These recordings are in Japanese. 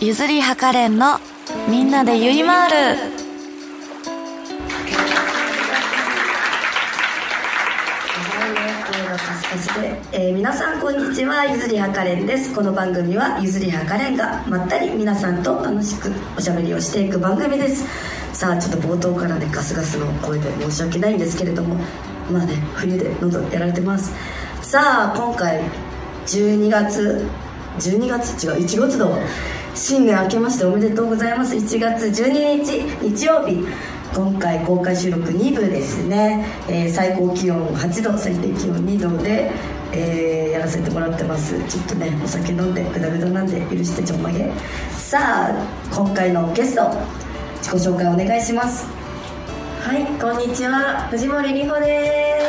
ゆずりはかれんのみんなでゆいまーる。 皆さんこんにちは、ゆずりはかれんです。この番組はゆずりはかれんがまったり皆さんと楽しくおしゃべりをしていく番組です。さあちょっと冒頭からねガスガスの声で申し訳ないんですけれども、まあね冬で喉やられてます。さあ今回1月度新年明けましておめでとうございます。1月12日日曜日、今回公開収録2部ですね。最高気温8度最低気温2度で、やらせてもらってます。ちょっとねお酒飲んでグダグダなんで許してちょんまげ。さあ今回のゲスト自己紹介お願いします。 はい、こんにちは、藤森里穂です。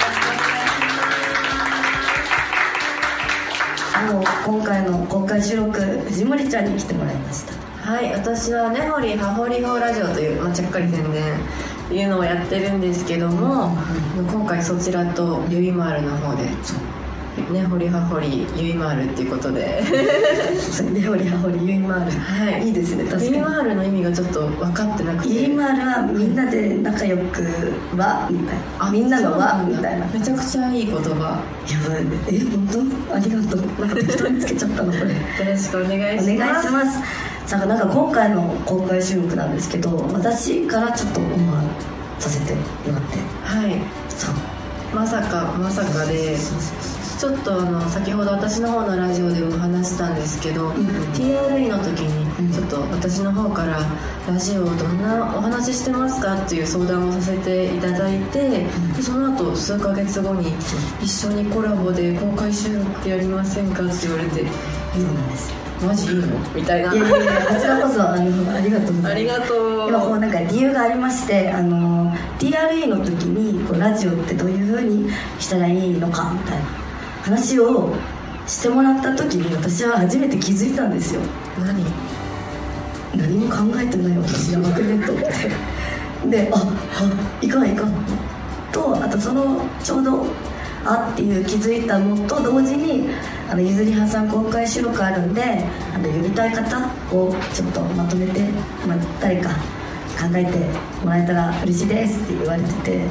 今回の公開収録藤森ちゃんに来てもらいました。 はい、私は根掘り葉掘り法ラジオという、ちゃっかり宣伝いうのをやってるんですけども、今回そちらとゆいまーるの方で根掘り葉掘りゆいまーるっていうことで根掘り葉掘りゆいまーる、はい、いいですね。確かにゆいまーるの意味がちょっと分かってなくて、 ゆいまーるはみんなで仲良くはみたいな、みんなのはみたいな、 めちゃくちゃいい言葉。 やばいね。本当ありがとう。なんか適当につけちゃったのこれ。よろしくお願いします。 お願いします。さあなんか今回の公開収録なんですけど、私からちょっとオファーさせてもらって、 はい、 さまさかで、ちょっと先ほど私の方のラジオでも話したんですけど、TRE の時にちょっと私の方からラジオをどんなお話ししてますかっていう相談をさせていただいて、でその後数ヶ月後に一緒にコラボで公開収録やりませんかって言われて、 そうなんです。 マジいいのみたいな。 いやこちらこそありがとうございます。 ありがとう。 今こうなんか理由がありまして、TRE の時にこうラジオってどういう風にしたらいいのかみたいな話をしてもらった時に、私は初めて気づいたんですよ。何も考えてない私やばくねと思ってでいかんと、あとそのちょうどっていう気づいたのと同時に、ゆずりはさん公開収録あるんで呼びたい方をちょっとまとめて、誰か考えてもらえたら嬉しいですって言われてて、ちょっ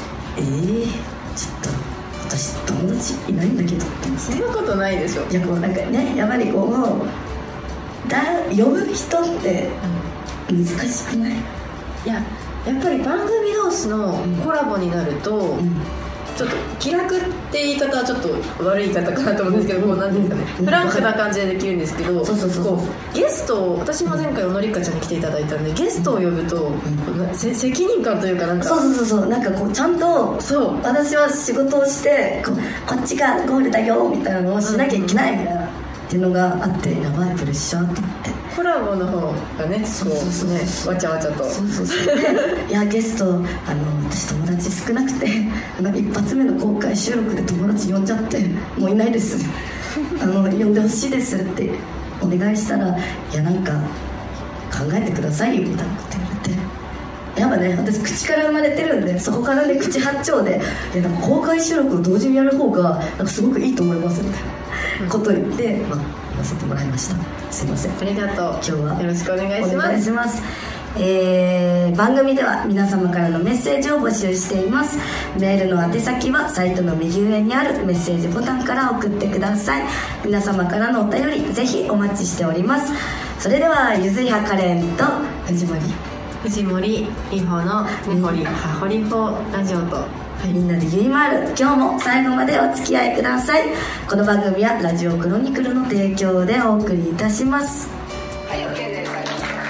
と私友達いないんだけどって。 そんなことないでしょ。 いやこうなんかね、やっぱりこう呼ぶ人って難しくない？ いや、やっぱり番組同士のコラボになると、ちょっと気楽って言い方はちょっと悪い言い方かなと思うんですけど、なんていうんですかね、フランクな感じでできるんですけど、ゲストを、私も前回小野りかちゃんに来ていただいたんで、ゲストを呼ぶと、責任感というかなんかそうなんかこうちゃんと私は仕事をしてこっちがゴールだよみたいなのをしなきゃいけないみたいなっていうのがあって、やばいプレッシャーと思って、 コラボの方がね、わちゃわちゃといやゲスト私友達少なくて一発目の公開収録で友達呼んじゃってもういないです呼んでほしいですってお願いしたら、いやなんか考えてくださいよみたいなこと言われて、やっぱね私口から生まれてるんで、そこからね口八丁で、なんか公開収録を同時にやる方がなんかすごくいいと思いますみたいなことを言って、言わせてもらいました。すいません、 ありがとう。 今日はよろしくお願いします。 番組では皆様からのメッセージを募集しています。メールの宛先はサイトの右上にあるメッセージボタンから送ってください。皆様からのお便りぜひお待ちしております。それではゆずりはかれんと藤森里穂の根掘り葉掘り法ラジオと、みんなでゆいまーる、今日も最後までお付き合いください。この番組はラジオクロニクルの提供でお送りいたします。はい、OKです。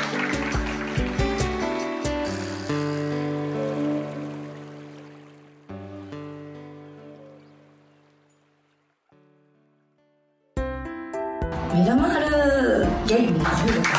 ミラマールゲームの声ですね。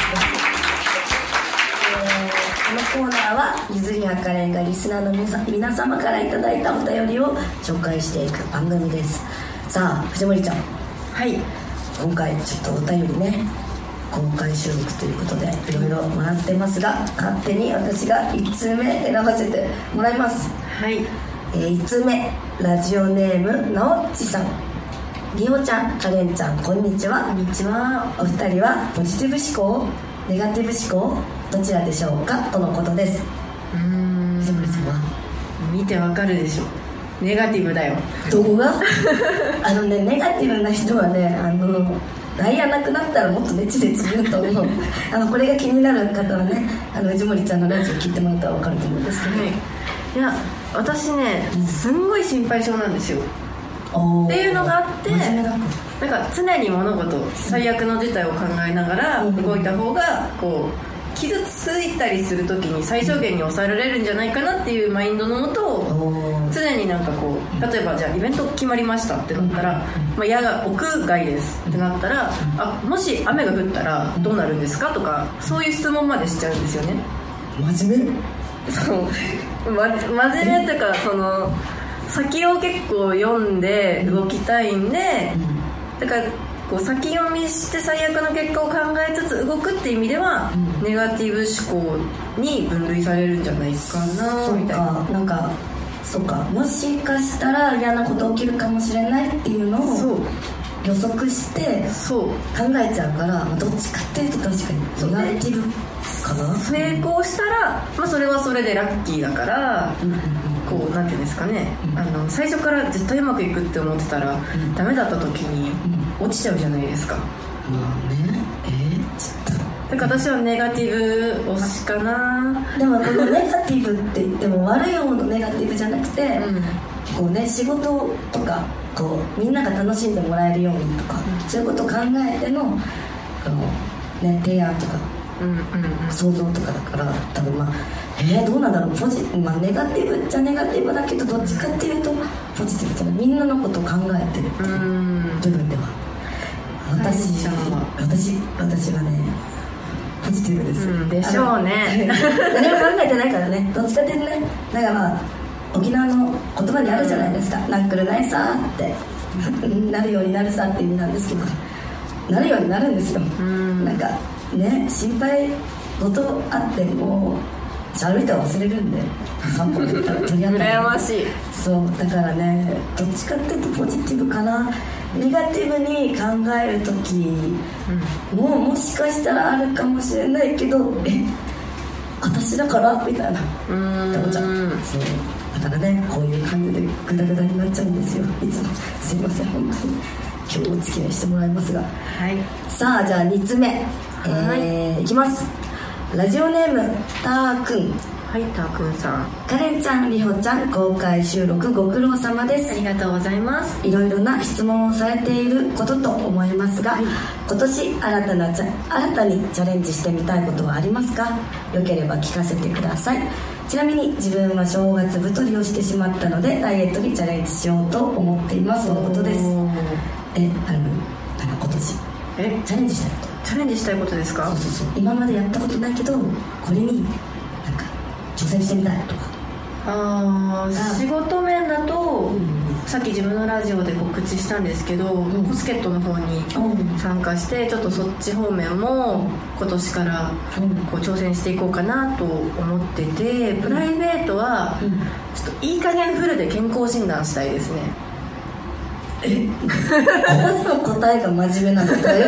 このコーナーはゆずりはかれんがリスナーの皆様からいただいたお便りを紹介していく番組です。さあ藤森ちゃん、 はい、 今回ちょっとお便りね公開収録ということでいろいろもらってますが、勝手に私が1通目選ばせてもらいます。 はい、 1通目ラジオネームなおっちさん、 りおちゃん、カレンちゃん、こんにちは。 こんにちは。 お二人はポジティブ思考、ネガティブ思考、どちらでしょうかとのことです。藤森さんは見てわかるでしょ。ネガティブだよ。 どこがネガティブな人はね、ダイヤなくなったらもっと熱で言うと思うこれが気になる方はね、藤森ちゃんのラジオ聞いてもらったら分かると思うんですけど、はい、 いや私ね、すんごい心配性なんですよ。っていうのがあって、なんか常に物事、最悪の事態を考えながら動いた方がこう傷ついたりするときに最小限に抑えられるんじゃないかなっていうマインドのもと、常になんかこう、例えばじゃあイベント決まりましたってなったら、屋外ですってなったら、もし雨が降ったらどうなるんですかとか、そういう質問までしちゃうんですよね。 真面目そう真面目というか、その先を結構読んで動きたいんで、だからこう先読みして最悪の結果を考えつつ動くっていう意味では、ネガティブ思考に分類されるんじゃないかなみたいな。 なんかそうか、もしかしたら嫌なこと起きるかもしれないっていうのを予測して考えちゃうから、どっちかっていうと確かにネガティブかな。 成功したら、それはそれでラッキーだから、こうなんていうんですかね、最初から絶対うまくいくって思ってたら、ダメだった時に落ちちゃうじゃないですか。ちょっとだから私はネガティブ推しかな。 でもこのネガティブって言っても悪い方のネガティブじゃなくて、こうね、仕事とかこうみんなが楽しんでもらえるようにとか、そういうことを考えての提案とか、想像とかだから、多分どうなんだろう、ネガティブっちゃネガティブだけど、どっちかっていうとポジティブじゃない、みんなのことを考えてるっていう部分では、私はねポジティブです、 でしょうね何も考えてないからね、どっちかっていうとね。だから沖縄の言葉にあるじゃないですか、なんくるないさってなるようになるさって意味なんですけど、なるようになるんですよ。なんかね、心配事あっても歩いたら忘れるんで、散歩で取り合った羨ましい。 そうだからね、どっちかっていうとポジティブかな。ネガティブに考えるときもしかしたらあるかもしれないけど、私だからみたいなって思っちゃう。そうだからね、こういう感じでグダグダになっちゃうんですよ、いつも。すいません、本当に今日お付き合いしてもらいますが、さあじゃあ2つ目、いきます。ラジオネームたーくん。 はい、たーくんさん。 カレンちゃん、りほちゃん、公開収録ご苦労様です。 ありがとうございます。 いろいろな質問をされていることと思いますが、今年新たにチャレンジしてみたいことはありますか？よければ聞かせてください。ちなみに自分は正月太りをしてしまったので、ダイエットにチャレンジしようと思っていますとのことです。今年チャレンジしたいこと。 チャレンジしたいことですか？ そう今までやったことないけど、これに挑戦してみたいとか。 仕事面だと、さっき自分のラジオで告知したんですけど、コスケットの方に参加して、ちょっとそっち方面も今年からこう挑戦していこうかなと思ってて、プライベートはちょっといい加減フルで健康診断したいですね。 私の答えが真面目なの？どういうこと？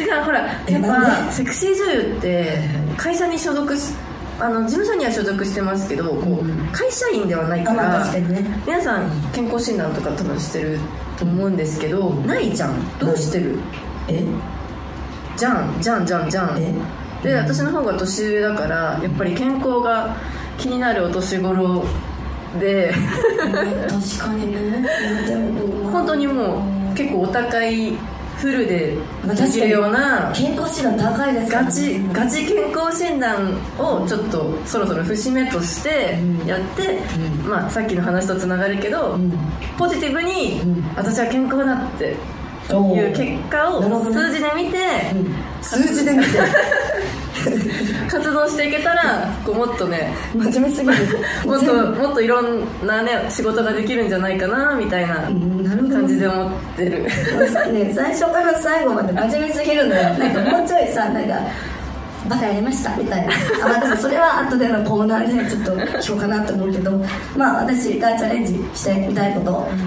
違う、ほらやっぱセクシー女優って会社に所属し事務所には所属してますけど、こう会社員ではないから、皆さん健康診断とか多分してると思うんですけど、ないじゃん。どうしてる？じゃんで、私の方が年上だから、やっぱり健康が気になるお年頃で確かにね。 本当にもう結構お高いフルでできるような健康診断高いですからね。 ガチ健康診断をちょっとそろそろ節目としてやって、さっきの話とつながるけど、ポジティブに、私は健康だっていう結果を数字で見て、活動していけたら、もっとね、 真面目すぎるもっといろんなね仕事ができるんじゃないかなみたいな感じで思ってる。 最初から最後まで真面目すぎるのよ。なんかもうちょいさ、なんかバカやりましたみたいな。でもそれは後でのコーナーでちょっとしようかなと思うけど、私がチャレンジしてみたいこと、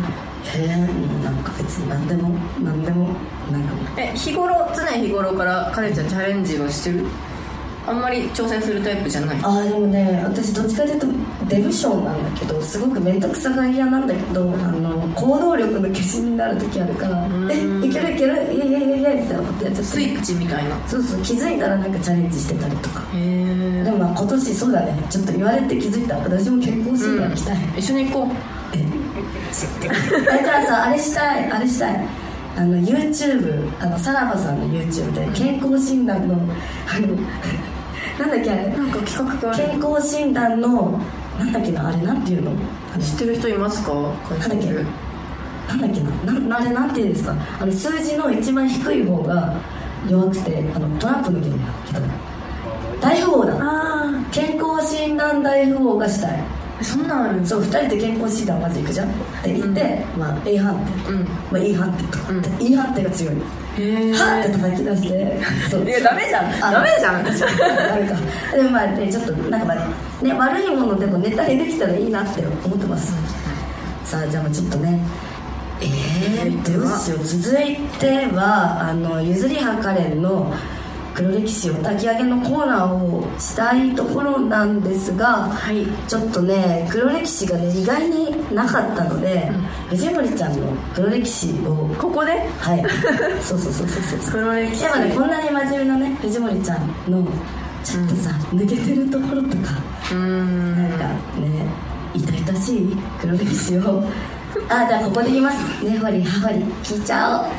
なんか別に何でもなんか常日頃からカレンちゃんチャレンジはしてる？あんまり挑戦するタイプじゃない？ でもね、私どっちかというとデブ症なんだけど、すごく面倒くさがり屋なんだけど、行動力の消しになる時あるから、いけるいける、いやみたいなことやっちゃって、 スイッチみたいな。 そう気づいたらなんかチャレンジしてたりとか。 へえ。 でも今年そうだね、ちょっと言われて気づいた。私も健康診断行きたい。 一緒に行こう。 じゃあさ、あれしたいYouTube、さらばさんの YouTube で健康診断のなんだっけあれ、 なんか企画がある。 健康診断のなんだっけな、あれなんていうの、 知ってる人いますか？ なんだっけな、あれなんていうんですか、数字の一番低い方が弱くて、トランプのゲームだけど大富豪だ。健康診断大富豪がしたい。 そんなんある？ そう、2人で健康診断まず行くじゃんって言って、A 判定、E 判定とかって、E 判定が強い。はって叩き出して、 いやダメじゃんダメじゃん。 ダメか。でもちょっとなんかね、悪いものでもネタにできたらいいなって思ってます。さあ、じゃあちょっとね、どうしよう。続いてはゆずりはカレンの黒歴史を炊き上げのコーナーをしたいところなんですが、ちょっとね、黒歴史がね意外になかったので、藤森ちゃんの黒歴史をここで、 そう黒歴史。 でもね、こんなに真面目なね藤森ちゃんのちょっとさ、抜けてるところとか、なんかね、痛々しい黒歴史をじゃあここで言います。ねほりはほり聞いちゃおう。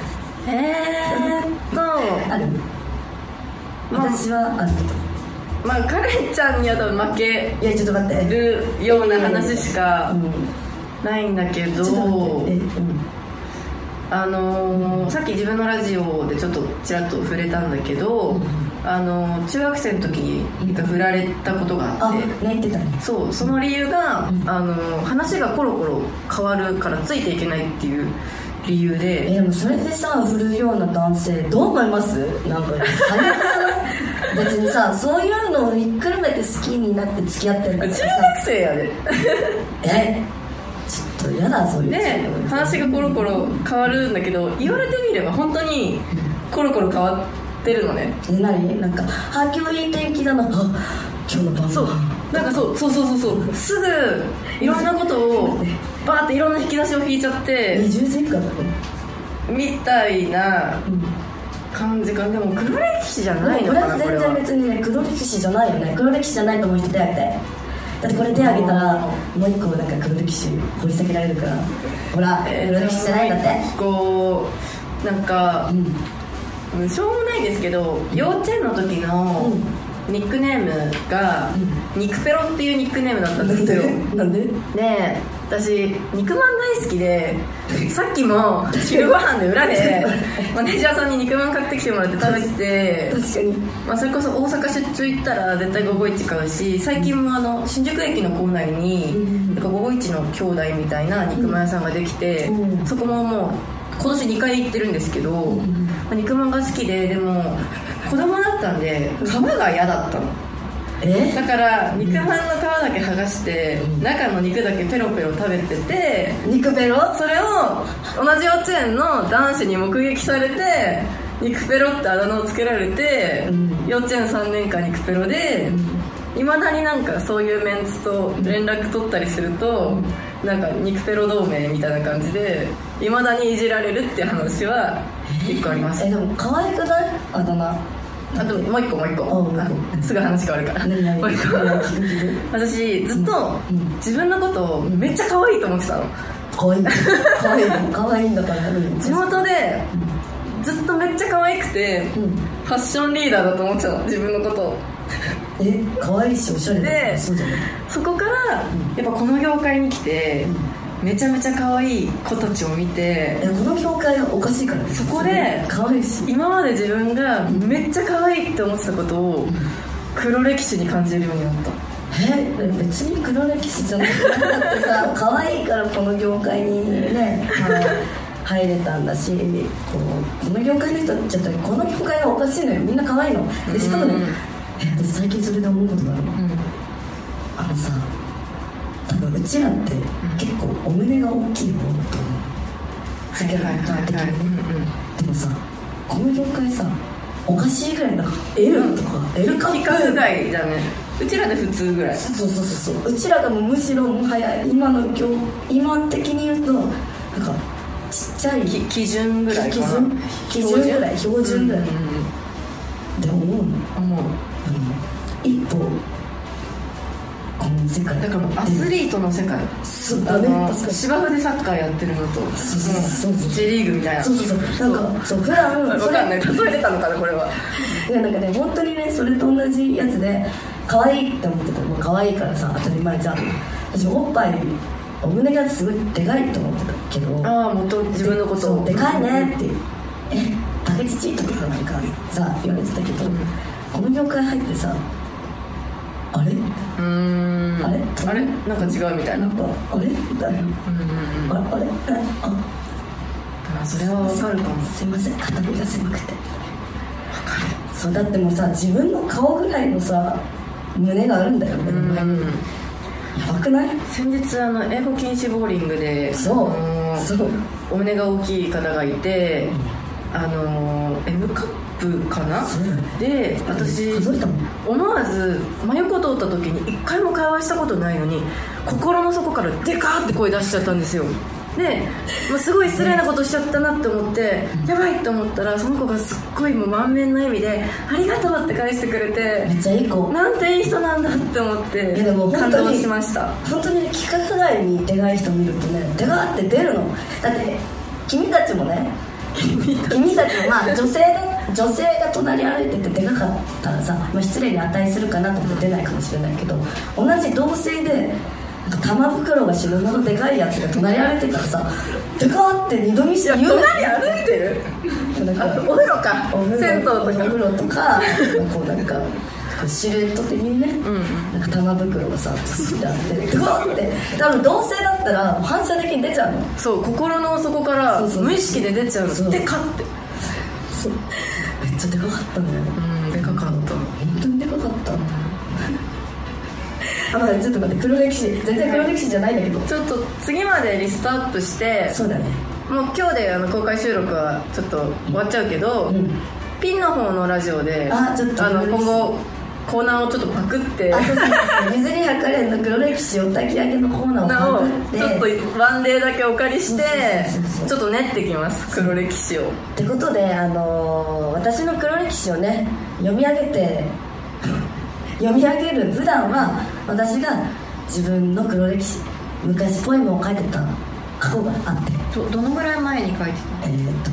ある？私はカレンちゃんには多分負けちょっと待ってるような話しかないんだけど、さっき自分のラジオでちょっとちらっと触れたんだけど、中学生の時に振られたことがあって、 言ってたね。 そう、その理由が、話がコロコロ変わるからついていけないっていう理由で。 でもそれでさ、振るような男性どう思います？なんか最悪だ別にさ、そういうのをひっくるめて好きになって付き合ってるんだからさ。 中学生やでちょっとやだ、そういうで、話がコロコロ変わるんだけど、言われてみれば本当にコロコロ変わってるのね。 何？なんか今日いい天気だな、今日の晩。 そうなんかそうすぐいろんなことをバーっていろんな引き出しを引いちゃって 20時以下だねみたいな感じか。でも黒歴史じゃないのかな。 これは全然別にね、黒歴史じゃないよね。黒歴史じゃないと思う人手挙げて。だってこれ手挙げたらもう一個なんか黒歴史掘り下げられるから。ほら、黒歴史じゃないんだって。 こうなんか、しょうもないですけど、幼稚園の時のニックネームが肉ペロっていうニックネームだったんですよ。 なんで？ で、私肉まん大好きで、さっきも昼ご飯で裏でマネージャーさんに肉まん買ってきてもらって食べてて、 確かに、 それこそ大阪出張行ったら絶対午後一買うし、最近も新宿駅の構内になんか午後一の兄弟みたいな肉まん屋さんができて、そこももう今年2回行ってるんですけど、肉まんが好きで、でも子供だったんで皮が嫌だったの。だから肉まんの皮だけ剥がして中の肉だけペロペロ食べてて、 肉ペロ？ それを同じ幼稚園の男子に目撃されて、肉ペロってあだ名をつけられて、幼稚園3年間肉ペロで、いまだになんかそういうメンツと連絡取ったりすると、なんか肉ペロ同盟みたいな感じでいまだにいじられるっていう話は1個あります。 でも可愛くない？あだ名。 あともう一個すぐ話変わるからもう一個私ずっと自分のことをめっちゃ可愛いと思ってたの。 可愛いんだから。 地元でずっとめっちゃ可愛くて、ファッションリーダーだと思ってたの、自分のことを。 可愛いしおしゃれで、そこからやっぱこの業界に来てめちゃめちゃ可愛い子たちを見て、 この業界はおかしいからね。 そこで可愛いし、 今まで自分がめっちゃ可愛いって思ってたことを黒歴史に感じるようになった。 別に黒歴史じゃなくてさ、可愛いからこの業界にね、入れたんだし、この業界の人ちょっとこの業界はおかしいのよ。みんな可愛いので、しかもね、私最近それで思うことがあるの。多分うちらって結構お胸が大きい方だと思う。 世間的にね、でもさこの業界さおかしいぐらいなんか L とか L カップ規格外だね。うちらで普通ぐらい。 そううちらがもうむしろもはや今的に言うとなんかちっちゃい基準ぐらいかな。 基準ぐらい標準ぐらい、で思う一歩この世界だからもうアスリートの世界。 そうだね、確かに芝生でサッカーやってるのとそう J リーグみたいな。 そうなんかそう普段分かんない、例えてたのかなこれは。 いやなんかね本当にねそれと同じやつで可愛いって思ってた。もう可愛いからさ当たり前じゃん。私おっぱいお胸がすごいでかいと思ってたけど、 ああもっと自分のことをでかいねって竹乳とかなんかさ言われてたけど、この業界入ってさあれあれなんか違うみたいな。 なんかあれみたいな、あれそれはわかるかも。 すいません肩身が狭くて。そうだってもうさ自分の顔ぐらいのさ胸があるんだよね。やばくない？ 先日英語禁止ボーリングでそうお胸が大きい方がいて、M カップかなで、私思わず真横通った時に一回も会話したことないのに心の底からデカーって声出しちゃったんですよ。で、すごい失礼なことしちゃったなって思ってやばいって思ったら、その子がすっごいもう満面の笑みでありがとうって返してくれて、 めっちゃいい子、 なんていい人なんだって思ってでも感動しました。 本当に規格外にでかい人見るとねデカーって出るの。だって君たちもね君たちもまあ女性が隣歩いててでかかったらさ、失礼に値するかなと思って出ないかもしれないけど、同じ同性で玉袋が死ぬほどでかいやつが隣歩いてたらさでかーって二度見して言う。 隣歩いてるお風呂か銭湯とかお風呂とかこうなんかシルエット的にね、なんか玉袋がさつってあってでかーって多分同性だったら反射的に出ちゃうの。 そう心の底から無意識で出ちゃうの。でかってそうめっちゃでかかったね。 でかかった、本当にでかかったちょっと待って、黒歴史全然黒歴史じゃないんだけど、 ちょっと次までリストアップして。 そうだね、 もう今日で公開収録はちょっと終わっちゃうけど、ピンの方のラジオでちょっと今後コーナーをちょっとパクって、 ゆずりはかれんの黒歴史お焚き上げのコーナーをパクってちょっとワンデーだけお借りしてちょっと練ってきます、黒歴史を。 ってことで私の黒歴史をね読み上げる。普段は私が自分の黒歴史、昔ポエムを書いてた過去があって、 どのぐらい前に書いてた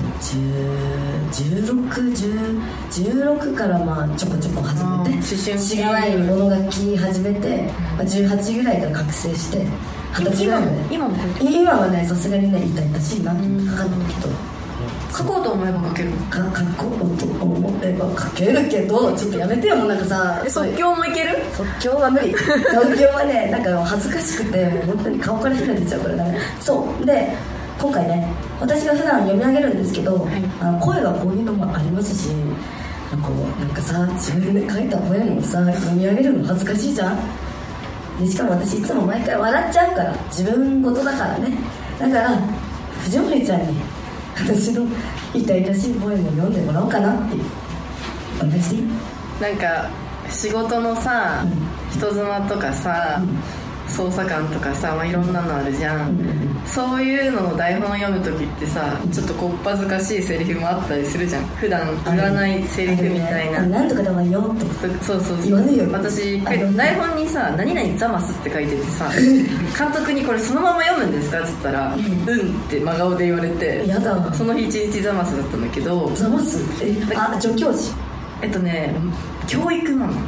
16からちょこちょこ始めて、しがないもの書き始めて、18ぐらいから覚醒して20歳ぐらいまで。今はねさすがにね痛々しいなって書かないけど、 書こうと思えば書ける。 書こうと思えば書けるけど、ちょっとやめてよ。もうなんかさ即興もいける？ 即興は無理即興はねなんか恥ずかしくて本当に顔から火が出ちゃうからね。そうで今回ね私が普段読み上げるんですけど、声がこういうのもありますし、なんかさ自分で書いたポエムをさ読み上げるの恥ずかしいじゃん。でしかも私いつも毎回笑っちゃうから、自分事だからね。だから藤森ちゃんに私の痛々しいポエムを読んでもらおうかなっていう。お願いしていい？ なんか仕事のさ、人妻とかさ、捜査官とかさ、いろんなのあるじゃん、そういうのの台本を読む時ってさ、ちょっとこっぱずかしいセリフもあったりするじゃん。普段言わないセリフみたいな、 なんとかだわよとかそう言わねえよ。 私台本にさ何々ザマスって書いててさ監督にこれそのまま読むんですかって言ったらって真顔で言われて、 やだわ。 その日一日ザマスだったんだけど。 ザマス助教師教育ママ。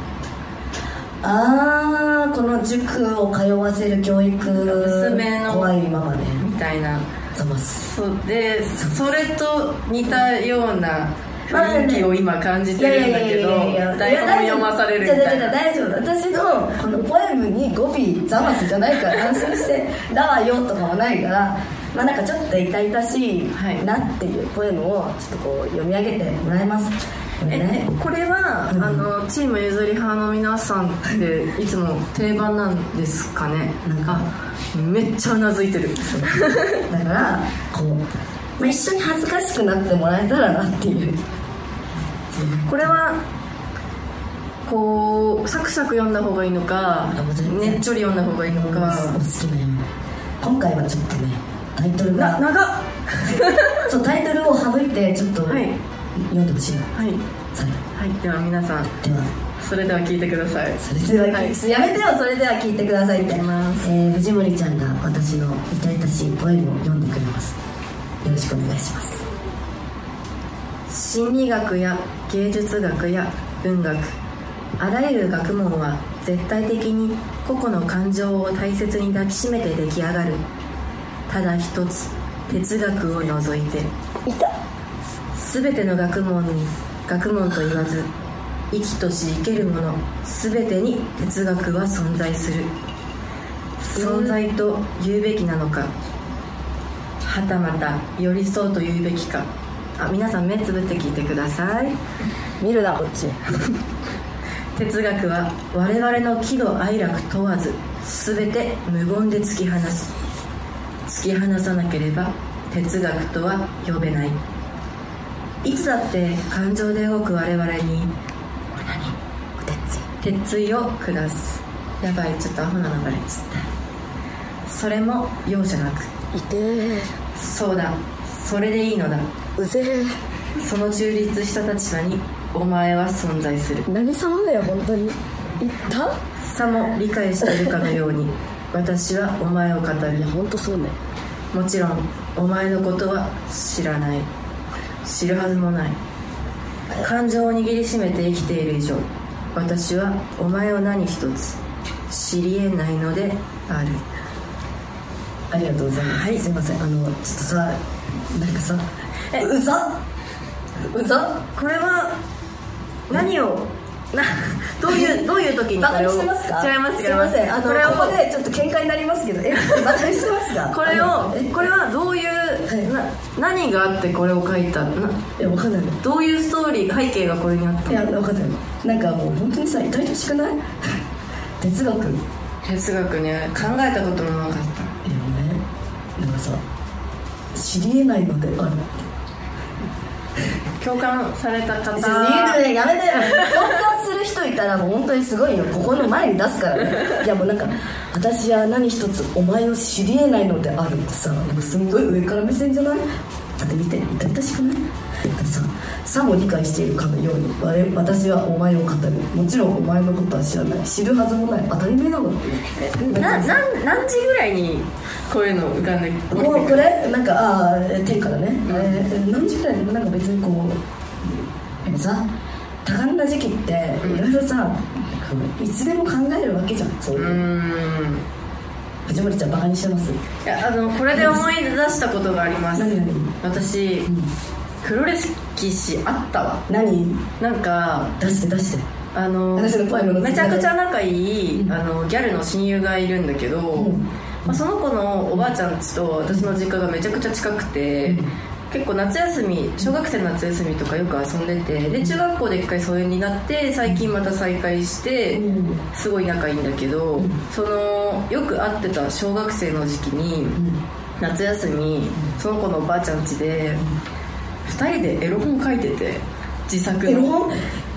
この塾を通わせる教育娘の怖いママねみたいな。 ざますそうで、それと似たような雰囲気を今感じてるんだけど、台本を読まされるみたいな。 大丈夫。私のこのポエムに語尾ざますじゃないから安心してだわよとかはないから、なんかちょっと痛々しいなっていうポエムをちょっとこう読み上げてもらいます。 これは、チームゆずり派の皆さんっていつも定番なんですかね。めっちゃうなずいてるだからこう一緒に恥ずかしくなってもらえたらなっていう。 これはこうサクサク読んだ方がいいのかねっちょり読んだ方がいいのか。 好きなよ。今回はちょっとねタイトルが長っそうタイトルを省いてちょっと読んでほしいな。 はい、はい、では皆さんではそれでは聞いてください。 それでは、やめてよ。それでは聞いてくださいって。藤森ちゃんが私の痛々しいポエムを読んでくれます。よろしくお願いします。 心理学や芸術学や文学、あらゆる学問は絶対的に個々の感情を大切に抱きしめて出来上がる。ただ一つ哲学を除いて全ての学問に学問と言わず生きとし生けるもの全てに哲学は存在する。存在と言うべきなのか、はたまた寄り添うと言うべきか。皆さん目つぶって聞いてください。 見るなこっち。 哲学は我々の喜怒哀楽問わず全て無言で突き放す。突き放さなければ哲学とは呼べない。いつだって感情で動く我々に鉄槌を下す。やばい、ちょっとアホなのバレちゃった。それも容赦なく。 いてー。 そうだ、それでいいのだ。 うぜー。 その中立した立場にお前は存在する。 何様だよ本当に。言った？ さも理解しているかのように私はお前を語る。 いや本当そうね。 もちろんお前のことは知らない。知るはずもない。感情を握りしめて生きている以上、私はお前を何一つ知り得ないのである。 ありがとうございます。はい、すいません。ちょっとさ、なんかさ、うざこれは何をどういう時にこれをバカにしてますか？ 違います。 すいません。ここでちょっと喧嘩になりますけど、バカにしてますか？ これはどういう、何があってこれを書いたの？ わかんない。 どういうストーリー背景がこれにあったの？ いやわかんない。なんかもう本当にさ、痛々しくない？哲学ね、 考えたこともなかった。 いやね、なんかさ、知り得ないのである。 共感された方、 やめてよ。共感する人いたらもう本当にすごいよ。ここの前に出すからね。いやもうなんか、私は何一つお前を知り得ないのであるってさ、もうすんごい上から目線じゃない？だって見て、痛々しくない？だってさも理解しているかのように私はお前を語る。もちろんお前のことは知らない。知るはずもない。当たり前なの。 何時ぐらいにこういうの浮かんでこれなんか天からね、何時くらいでもなんか別にこうでもさ多感な時期っていろいろさ、いつでも考えるわけじゃん。そういう藤森ちゃんバカにしてます？ いやこれで思い出したことがあります。 何？ 私、黒歴史あったわ。 何？ なんか出して私のポエムのめちゃくちゃ仲いい、ギャルの親友がいるんだけど、その子のおばあちゃん家と私の実家がめちゃくちゃ近くて、結構夏休み、小学生の夏休みとかよく遊んでて、で中学校で一回疎遠になって最近また再会してすごい仲いいんだけど、そのよく会ってた小学生の時期に夏休みその子のおばあちゃん家で2人でエロ本書いてて、自作のエロ本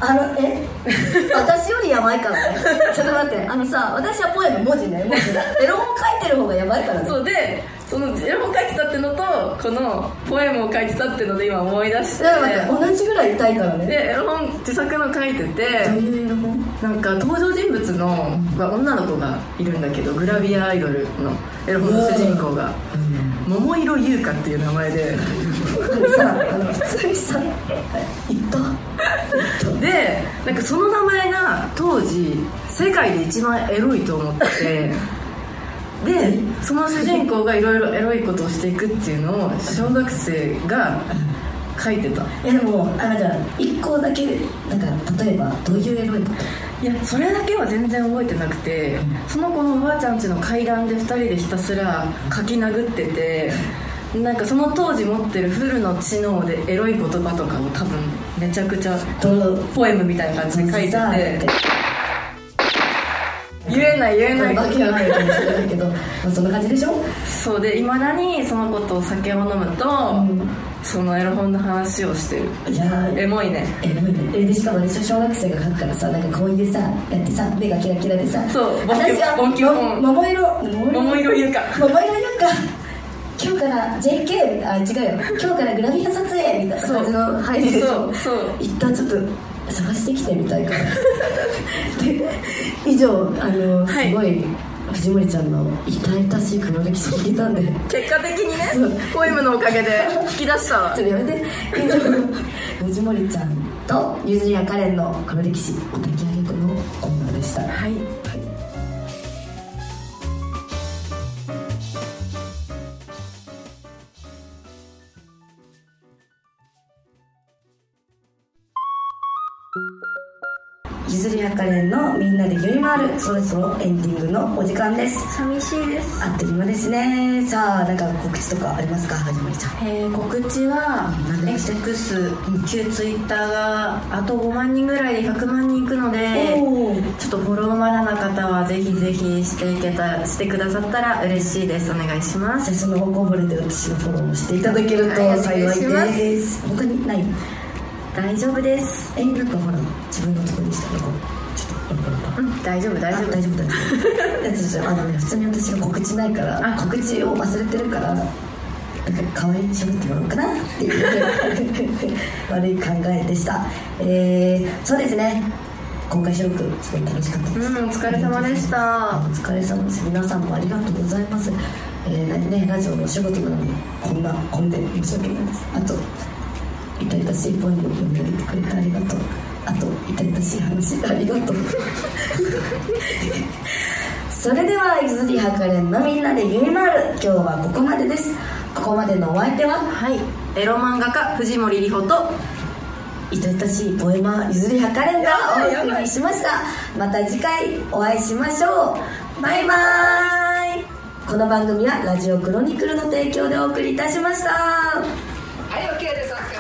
私よりやばいからね。ちょっと待って、私はポエム文字エロ本書いてる方がやばいからね。 そうで、そのエロ本書いてたってのとこのポエムを書いてたってので今思い出して、 同じぐらい痛いからね。 でエロ本自作の書いてて、 どういうエロ本？ なんか登場人物の、女の子がいるんだけど、グラビアアイドルのエロ本の主人公が桃色優香っていう名前で普通にさ言ったで、なんかその名前が当時世界で一番エロいと思ってで、その主人公がいろいろエロいことをしていくっていうのを小学生が書いてた。 でもじゃあ1個だけなんか例えばどういうエロいこと？ いや、それだけは全然覚えてなくて、その子のおばあちゃん家の階段で2人でひたすら書き殴ってて、なんかその当時持ってるフルの知能でエロい言葉とかを多分めちゃくちゃポエムみたいな感じで書いてて、 言えないわけがないかもしれないけど、まあ、そんな感じでしょ。 そうで、いまだにその子とお酒を飲むと、そのエロ本の話をしてる。 いやエモいね。 でしかもね、小学生が書くからさ、なんかこういうさ、やってさ、目がキラキラでさ、 そう、 私は本気本、 桃色言うか今日から JK、 あ、違うよ、今日からグラビア撮影みたいな感じの入りでしょ。 そう一旦ちょっと探してきてみたいからで、以上すごい藤森ちゃんの痛々しい黒歴史聞いたんで、 結果的にね、ポエムのおかげで引き出したわ。 ちょっとやめて。以上、藤森ちゃんとゆずりやカレンの黒歴史お焚き上げのコーナーでした。 はい、 ゆずりやかれんのみんなでゆいまる、そろそろエンディングのお時間です。 寂しいです。 あっという間ですね。さあ、なんか告知とかありますか、藤森ちゃん。 告知は X、旧 Twitter があと5万人ぐらいで100万人いくので、ちょっとフォローまだな方はぜひぜひしてくださったら嬉しいです。お願いします。 そのごこぼれで私のフォローもしていただけると幸いです。他にない？ 大丈夫です。 なんかほら、自分のところにしたらこうちょっと大丈夫大丈夫普通に私が告知ないから、告知を忘れてるから、なんか代わりに喋ってもらおうかなっていう悪い考えでした。そうですね、公開収録すごい楽しかったです。 お疲れ様でした。 お疲れ様です。皆さんもありがとうございます。ラジオのお仕事なのにこんな混んで申し訳ないです。あと痛々しいポエムを読んでくれてありがとう。あと痛々しい話ありがとうそれではゆずりはかれんのみんなでゆいまる、今日はここまでです。ここまでのお相手は、 エロ漫画家藤森里穂と痛々しいポエマーゆずりはかれんがお送りしました。また次回お会いしましょう。バイバーイ。この番組はラジオクロニクルの提供でお送りいたしました。 はい、OK です。